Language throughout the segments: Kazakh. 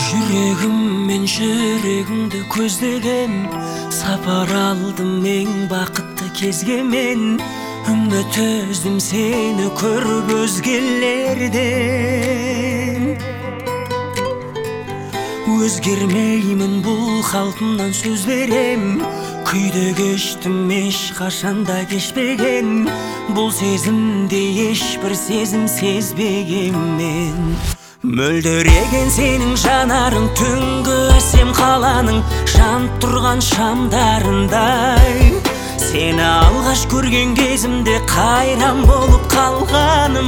Жүрегім мен жүрегіңді көздеген, сапар алдым ең бақытты кезге мен. Үміт үздім сені көріп өзгелерден. Өзгермеймін бұл қалпымнан сөз берем, күйде кештім ешқашанда кешпеген. Бұл сезімде ешбір сезім сезбеген мен. Мөлдіреген сенің жанарың түнгі әсем қаланың жанып тұрған шамдарындай. Сені алғаш көрген кезімде қайран болып қалғаным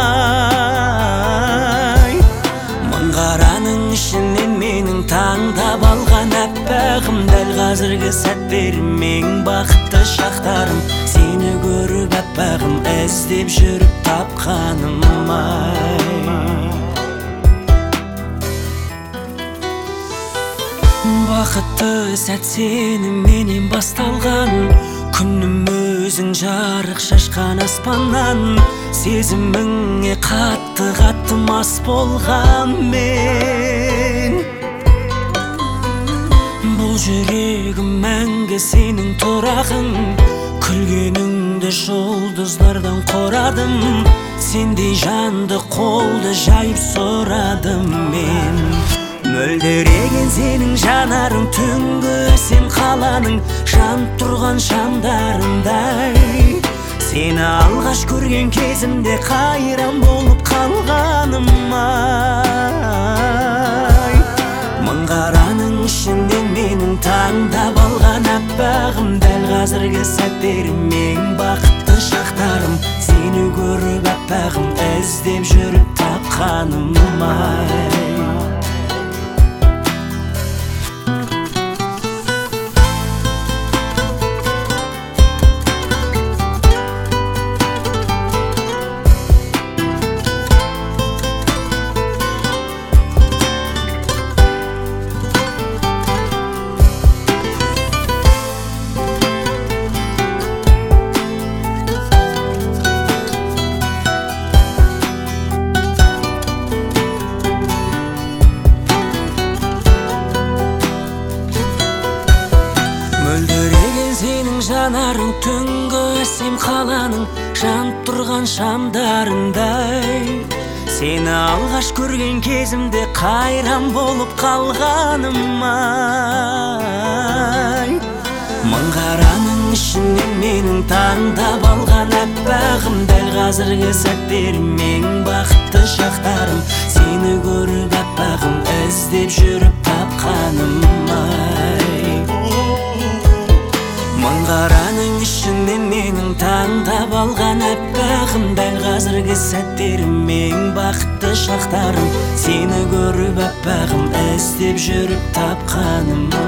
ай. Мың қараның ішінен менің таңдап алған әппағым, дәл қазіргі сәттерім ең бақытты шақтарым. Сені көріп әппағым, іздеп жүріп тапқаным ай. Бақытты сәт сеніменен басталған, күнім өзің жарық шашқан аспаннан. Сезіміңе қатты мас болған мен. Бұл жүрегім мәңгі сенің тұрағың, күлгеніңді жұлдыздардан қорадым. Сендей жанды қолды жайып сұрадым мен. Мөлдіреген сенің жанарың түнгі әсем қаланың жанып тұрған шамдарындай. Сені алғаш көрген кезімде қайран болып қалғаным ай. Мың қараның ішінен менің таңдап алған әппағым, дәл қазіргі сәттерім ең бақытты шақтарым. Сені көріп әппағым, іздеп жүріп тапқаным ай. Мөлдіреген сенің жанарың түнгі әсем қаланың жанып тұрған шамдарындай. Сені алғаш көрген кезімде қайран болып қалғаным ай. Мың қараның ішінен менің таңдап алған әппағым, дәл қазіргі сәттерім ең бақытты шақтарым. Сені көріп әппағым, іздеп жүріп тапқаным ай. Мың қараның ішінен менің таңдап алған әппағым, дәл қазіргі сәттерім ең бақытты шақтарым. Сені көріп әппағым, іздеп жүріп тапқаным